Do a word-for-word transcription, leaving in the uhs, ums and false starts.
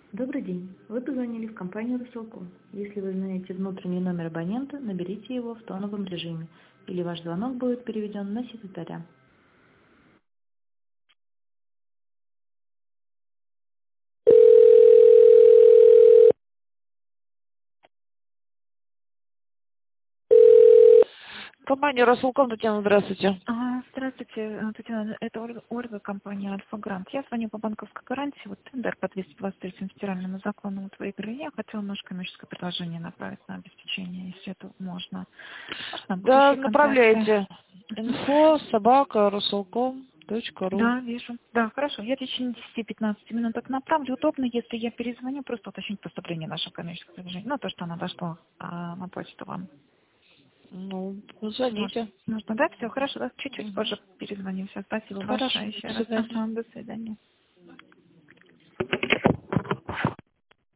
Добрый день. Вы позвонили в компанию Russelcom. Если вы знаете внутренний номер абонента, наберите его в тоновом режиме, или ваш звонок будет переведен на секретаря. Компания Расулком, Татьяна, здравствуйте. А, Здравствуйте, э, Татьяна, это Ольга, Ольга, компания Альфа Грант. Я звоню по банковской гарантии, вот тендер по двести двадцать третьему федеральному закону вот выиграли. Я хотела немножко коммерческое предложение направить на обеспечение, если это можно. Можно Да, будущие контракты. направляйте. Мгм. Инфо собака расулком точка ру. Да, вижу. Да, хорошо. Я в течение десяти-пятнадцати минут так направлю. Удобно, если я перезвоню, просто уточнить поступление нашего коммерческого предложения. Ну, то, что оно дошло а, на почту вам. Ну, Можно, позвоните. нужно, да? Все, хорошо. Да, чуть-чуть Мгм. позже перезвоним. Все, спасибо Хорошо, большое еще до раз. свидания. Ага, до свидания.